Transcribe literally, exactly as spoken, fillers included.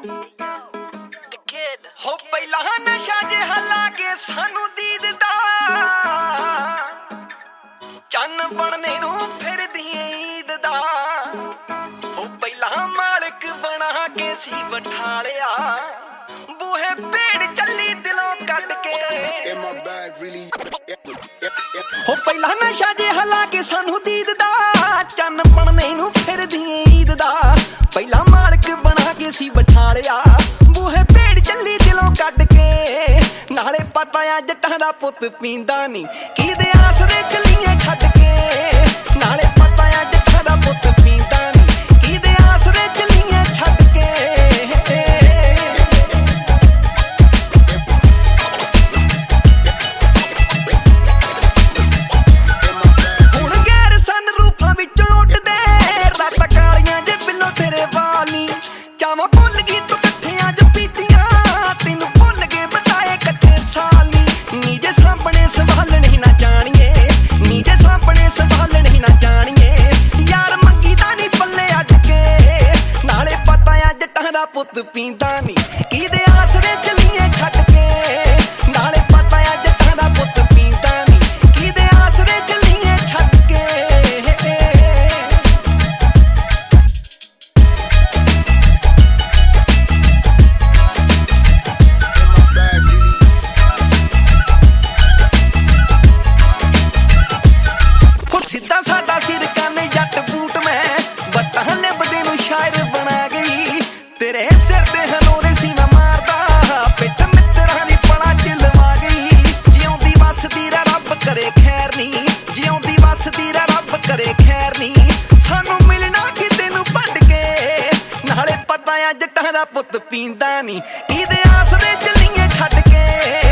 ਹੋ ਪਹਿਲਾਂ ਨਸ਼ਾ ਜਿਹਾ ਲਾ ਕੇ ਸਾਨੂੰ ਦੀਦ ਦਾ ਚੰਨ ਬਣਨੇ ਨੂੰ ਫਿਰਦੀ ਈਦ ਦਾ ਹੋ ਪਹਿਲਾਂ ਮਾਲਕ ਬਣਾ ਕੇ ਸੀ ਬਠਾਲਿਆ ਬੂਹੇ ਭੇੜ ਚੱਲੀ ਦਿਲੋਂ ਕੱਢ ਕੇ ਹੋ ਪਹਿਲਾਂ ਨਸ਼ਾ ਜਿਹਾ ਲਾ ਕੇ ਸਾਨੂੰ ਦੀਦ ਦਾ ਚੰਨ ਬਣਨੇ ਨੂੰ ਫਿਰਦੀ ਈਦ ਦਾ ਪਹਿਲਾਂ ਮਾਲਕ ਬਣਾ ਕੇ ਸੀ ਬਠਾਲਿਆ ਬੂਹੇ ਭੇੜ ਚੱਲੀ ਦਿਲੋਂ ਕੱਢ ਕੇ ਨਾਲੇ ਪਤਾ ਆ ਜੱਟਾਂ ਦਾ ਪੁੱਤ ਪੀਂਦਾ ਨਹੀਂ ਕਿਹਦੇ ਆਸਰੇ ਚੱਲੀਏ ਛੱਡ ਕੇ ਨਾਲੇ ਪਤਾ ਆ ਜੱਟਾਂ ਦਾ ਪੁੱਤ ਪੀਂਦਾ ਨਹੀਂ ਕਿਹਦੇ ਆਸਰੇ ਚੱਲੀਏ ਛੱਡ ਕੇ ਹੁਣ ਗੈਰ ਸਨ ਰੂਫਾਂ ਵਿੱਚੋਂ ਉੱਡਦੇ ਰਾਤਾਂ ਕਾਲੀਆਂ ਜੇ ਬਿੱਲੋ ਤੇਰੇ ਵਾਲੀ ਚਾਵਾਂ ਭੁੱਲ ਗਈ ਤੂੰ ਇਕੱਠਿਆਂ ਚ ਪੀਤੀਆਂ ਤੈਨੂੰ ਭੁੱਲ ਗਏ ਬਤਾਏ ਇਕੱਠੇ ਸਾਲੀ ਨੀ ਜੇ ਸਾਹਮਣੇ ਸੰਭਾਲਣ ਹੀ ਨਾ ਜਾਣੀਏ ਨੀ ਜੇ ਸਾਹਮਣੇ ਸੰਭਾਲਣ ਹੀ ਨਾ ਜਾਣੀਏ ਯਾਰ ਮੰਗੀ ਤਾਂ ਨਹੀਂ ਪੱਲੇ ਅੱਡ ਕੇ ਨਾਲੇ ਪਤਾ ਆ ਜੱਟਾਂ ਦਾ ਪੁੱਤ ਪੀਂਦਾ ਨਹੀਂ ਕਿਹਦੇ ਆਸਰੇ ਚੱਲੀਏ ਛੱਡ ਕੇ ਨਾਲੇ ਪਤਾ ਆ ਜੱਟਾਂ ਦਾ ਪੁੱਤ ਪੀਂਦਾ ਨਹੀਂ ਕਿਹਦੇ ਆਸਰੇ ਚੱਲੀਏ ਛੱਡ ਕੇ ਸਿੱਧਾ ਸਾਡਾ ਸਿਰ ਕੰਨ ਜੱਟ ਬੂਟ ਮੈਂ ਬੱਟਾਂ ਲਿਬਦੇ ਨੂੰ ਸ਼ਾਇਰ ਬਣਾ ਗਈ ਤੇਰੇ ਸਿਰ ਤੇ ਹਨੋਰੇ ਸੀ ਮੈਂ ਮਾਰਦਾ ਪਿੱਟ ਮਿੱਤਰਾਂ ਦੀ ਪਲਾ ਚ ਲਵਾ ਗਈ ਜਿਉਂਦੀ ਵਸਦੀ ਰਾ ਰੱਬ ਕਰੇ ਖੈਰ ਨੀ ਜਿਉਂਦੀ ਵਸਦੀ ਰਾ ਰੱਬ ਕਰੇ ਖੈਰ ਨੀ ਸਾਨੂੰ ਮਿਲਣਾ ਕਿਤੇ ਨੂੰ ਭੱਡ ਕੇ ਨਾਲੇ ਪਤਾ ਆ ਜੱਟਾਂ ਦਾ ਪੁੱਤ ਪੀਂਦਾ ਨਹੀਂ ਇਹਦੇ ਆਸਰੇ ਚੱਲੀਏ ਛੱਡ ਕੇ